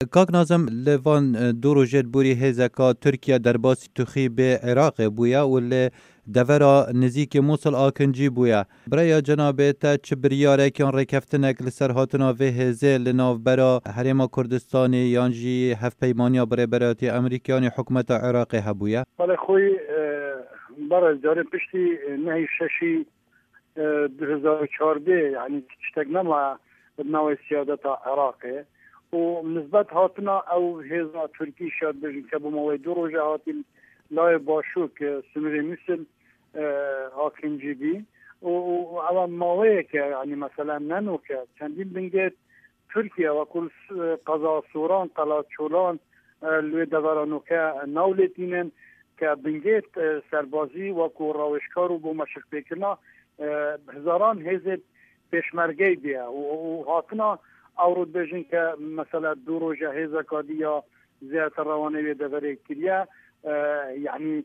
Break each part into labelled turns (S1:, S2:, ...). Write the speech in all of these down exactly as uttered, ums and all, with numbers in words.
S1: کاک نازم لوان دو روژت بوری هزکا ترکیه در باسی تخی به عراق بویا و ل دورا نزیک موصل آکنجی بویا برای جناب تا چه بریاره کن رکفتنک لسر هاتنا و هزه لناو برا حریم کردستانی یانجی هف پیمانیا برای براتی امریکانی حکومت عراق هبویا.
S2: بله خوی برای جاره پشتی نهی ششی دو هزار و چهارده یعنی چتک نما نوع سیادت عراقه و نسبت هاتنا او هزا ترکی شاد بجن که بموی دو روژه هاتین لای باشو که سمری مثل آکنجی بی و او موی که یعنی مثلا ننو که چندین بنگید ترکیه و کل قضا سوران قلات چولان لوی دورانو که نولتینن که بنگید سربازی و که روشکارو بو مشق بکنه هزاران هزت پیشمرگی بیا و هاتنا اورود بجن که مثلا دو روژه هزا کادی یا زیادتر روانه دوره کریا یعنی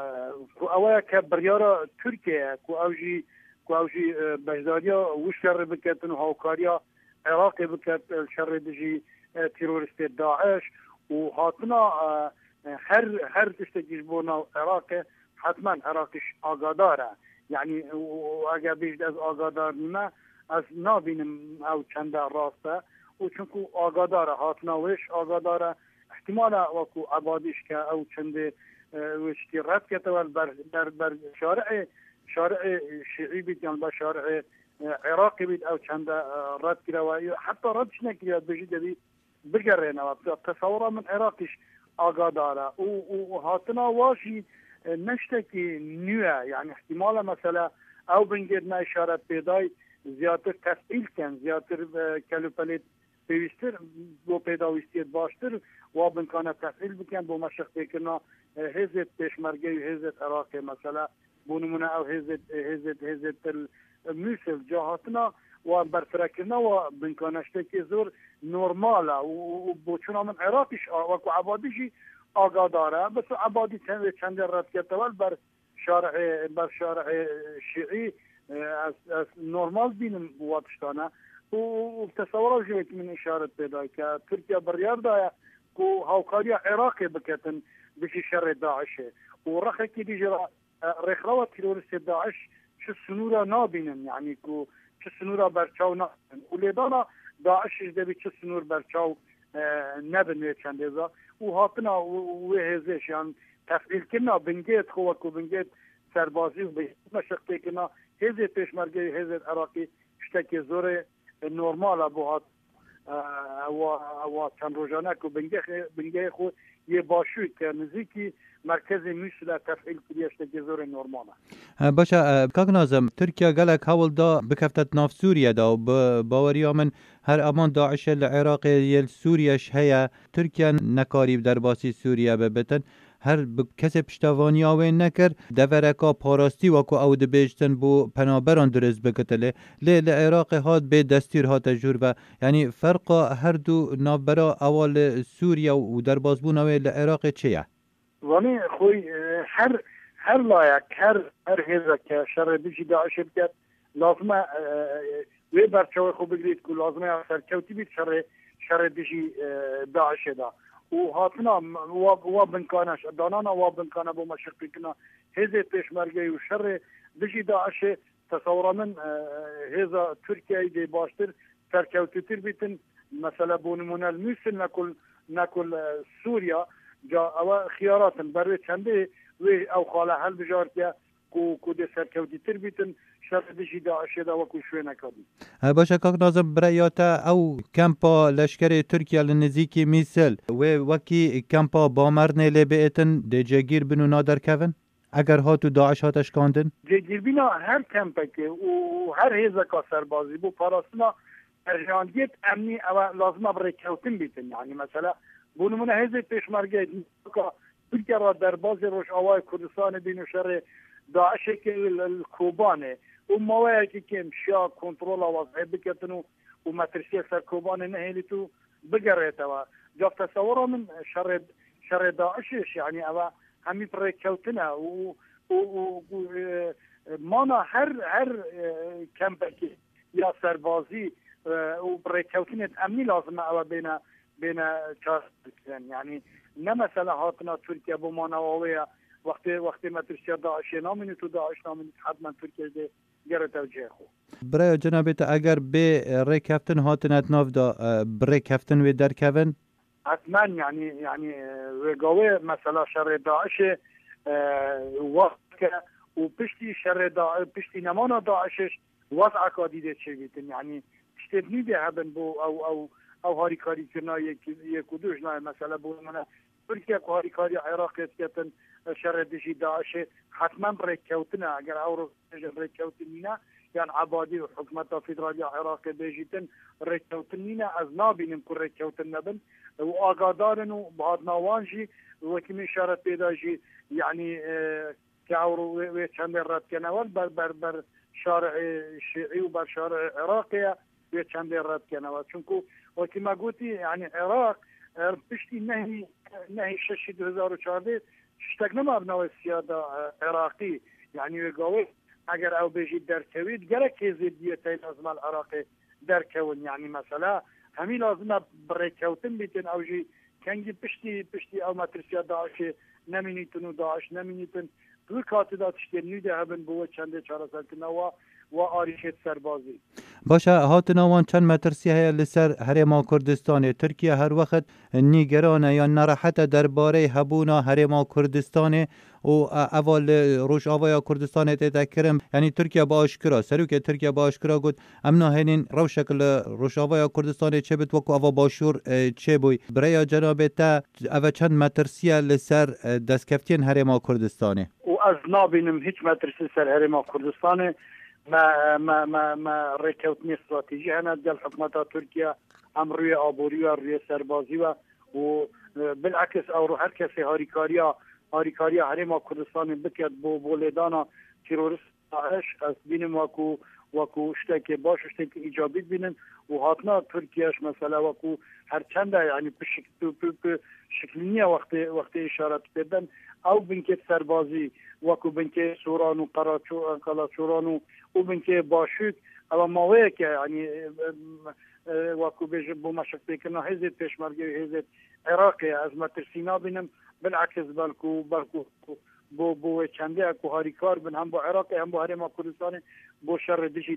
S2: اوه که بریارا ترکیه که اوجی که اوجی بجداریا وش شر بکتن و هاوکاریا عراقی بکت شر دجی تیروریست داعش و هاتنا هر هر تشتگیش بونا عراق حتما عراقش آگاداره یعنی اگر بیشتر از آگادار نیمه از نابینم او چنده راسته و چونکو آگاداره هاتناوش آگاداره احتمالا وکو عبادیش که او چنده وشتی رد کتول بر, بر, بر شارع شارع شیعی بید یا بر شارع عراقی بید او چنده رد کرده و حتی ردش نکرده بجیده بید بگرینه و تصوره من عراقیش آگاداره و هاتنا واشی نشتکی نیوه یعنی احتمالا مثلا او بنگید اشارت پیدای زیادتر تفعیل کن زیادتر کلوپلیت پیوستر بو پیداویستیت باشتر و بنکانه تفعیل بکن بو مشق بکنه هزت پیشمرگی هزت عراقی مثلا بونمونه او هزت هزت هزت موسل جاهاتنا و برفرکرنا و بنکانشتکی زور نورماله و بوچونا من عراقیش و عبادیشی آگاداره بس عبادی چند رد کتول بر شارع بر شارع شیعی از از نورمال بینم واتشتانه و تصور جویت من اشارت پیدا که ترکیه بریار دایا که هاوکاریا عراقی بکتن بشی شر داعشه و رخه که دیجا رخلوه تیروریست داعش چه سنورا نابینن یعنی که چه سنورا برچاو نابینن و لیدانا داعش جدبی چه سنور برچاو نبینه چندیزا و هاتنا و هزش یعنی تفعیل کنا بنگید خواه که بنگید سربازی و مشق کنا هزه پیشمرگی هزه عراقی شتکی زور نورمال بو هات و چند روزانه که بنگه خود یه باشوی که نزیکی مرکز میشه تفعیل کریه شتکی زور نورماله.
S1: باشه کاک نازم ترکیه گلک حول دا بکفتت ناف سوریه دا و باوریا من هر امان داعش العراقی یل سوریش هیا ترکیه نکاریب در باسی سوریه ببتن هر کسی پشتوانی آوین نکر دورکا پاراستی وکو او دبیجتن بو پنابران درز بکتله لی لعراق هاد به دستیر هات جور و یعنی فرق هر دو نابرا اول سوریه و در بازبون اوی لعراق چیه؟
S2: وانی خوی هر هر لایک هر هر هزا که شر دیجی داعش بکت لازمه وی برچوی خوب بگرید که لازمه سرکوتی بید شر شر دیجی داعش دا و هاتنا و بنکانش دانانا و بنکانا بو مشق بکنا هزه پیشمرگی و شر دیجی داعش تصور من هزا ترکیه دی باشتر سرکوتی تر بیتن مثلا بونمون الموسل نکل نکل سوریا جا او خيارات برای چنده و او خاله حل بجارتیا کو کو د سرکوتی تر بیتن شرط دیجی داعش دا و کو شوی نکردی.
S1: باشه کاک نازم برایاتا او کمپا لشکر ترکیه لنزیکی میسل و وکی کمپا بامرنه لبیتن دی جگیر بنو نادر کون اگر هاتو داعش هاتش کاندن؟
S2: جگیر بینا هر کمپا که و هر هیزا کا سربازی بو پاراسنا ارجاندیت امنی او لازمه برای کوتن بیتن یعنی مثلا بونمونه هزه پیشمرگی که ترکیه را در باز روش آوای کردستان بین شر داعش که کوبانه و موایی که کم شا کنترول وضعی بکتنو و مترسی سر کوبانه نهیلی تو بگره و جا تصور من شر شر داعشش یعنی او همی پر کوتنه و مانا هر هر کمپکی یا سربازی و پر کوتنه امنی لازمه او بین بین چهار کردن یعنی نه مثلا هاتنا ترکیه بو مانواویه وقتی وقتی مترسیا داعش نامینی تو داعش نامینی حتما ترکیه ده گره توجیه خو
S1: برای جنابت اگر به ریکفتن هاتنت ناف دا بریکفتن و درکون
S2: حتما یعنی یعنی وگاوه مثلا شر داعش وقت که و پشتی شر داعش پشتی نمانا داعشش وضع کادیده چه بیتن یعنی تشتبنی ده هبن بو او او او هاری کاری کرنا یک یک و دوش نه مثلا بو من ترکیه که هاری کاری عراق کتن شر دشی داعش حتما بریکوتنه اگر او رو بریکوتنینا یعنی عبادی و حکومت فدرالی عراق بیجیتن ریکوتنینا از نابینم که ریکوتن نبن و آگادارن و بعد نوانجی و کمی اشارت پیدا جی یعنی که او رو چند رد کنوال بر بر بر شارع شیعی و بر شارع عراقی و چند رد کنوال چونکو وقتی ما گوتی یعنی عراق پشتی نهی نهی ششی دو هزار و چهارده شتگنم ابناو سیاده عراقی یعنی وگاوه اگر او بجید درکوید گره که زیدیت لازم العراقی درکون یعنی مثلا همین لازم بریکوتن بیتن او جی کنگی پشتی پشتی او مترسیا داعش نمینیتن و داعش نمینیتن دو کاتی دا تشتیر نیده هبن بوه چنده چهار سالتنا و و آریشت سربازی
S1: باشه هاتناوان چند مترسی های لسر هرما کردستان ترکیه هر وقت نیگرانه یا نراحت درباره هبونا هرما کردستان و اول روش آوایا کردستان تذکرم یعنی ترکیه با آشکرا سرو که ترکیه با آشکرا گفت امنا هنین رو شکل روش آوایا کردستان چه بت وکو اوا باشور چه بوی برای جناب تا اوا چند مترسی لسر دستکفتین هرما کردستان
S2: و از نابینم هیچ مترسی سر هرما کردستان ما ما ما ما ریکوتنی استراتژی هنر دل حکومت ترکیه هم روی آبوری و روی سربازی و و بالعکس او هر کسی هاریکاریا هاریکاریا هرما کردستان بکرد بو بولدانا تروریست داعش از بینم وکو وکو شتک باش شتک ایجابی بینن و هاتنا ترکیهش مثلا وکو هر چنده یعنی به شکلینیه وقت وقت اشارت بدن او بنکه سربازی وکو بنکه سوران و قلاچوران و او بنکه باشود اما موقعی که یعنی وکو بیش بو مشک بکنه هزید پیشمرگی هزید عراقی از مترسینا بینم بالعکس بلکو بلکو بو بو چنده اکو هاریکار بین هم با عراقی هم با هرما کردستان بو شر دشید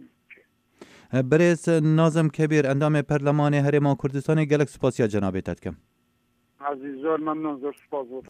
S1: برز نازم کبیر اندام پرلمان هرما کردستان گلک سپاسیا جنابتت کم
S2: عزیز زور ممنون زور سپاس بود